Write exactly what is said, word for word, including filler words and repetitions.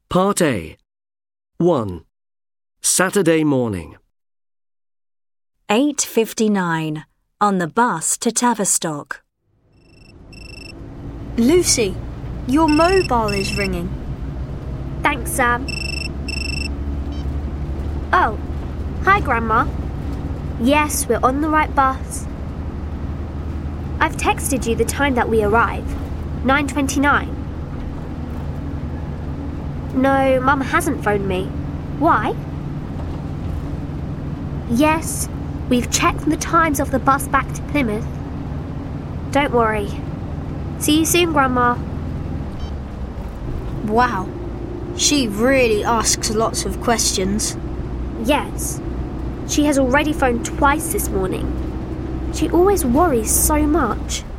Part A. one. Saturday morning. eight fifty-nine. On the bus to Tavistock. Lucy, your mobile is ringing. Thanks, Sam. Oh, hi, Grandma. Yes, we're on the right bus. I've texted you the time that we arrive. nine twenty-nine. No, Mum hasn't phoned me. Why? Yes, we've checked the times of the bus back to Plymouth. Don't worry. See you soon, Grandma. Wow, she really asks lots of questions. Yes, she has already phoned twice this morning. She always worries so much.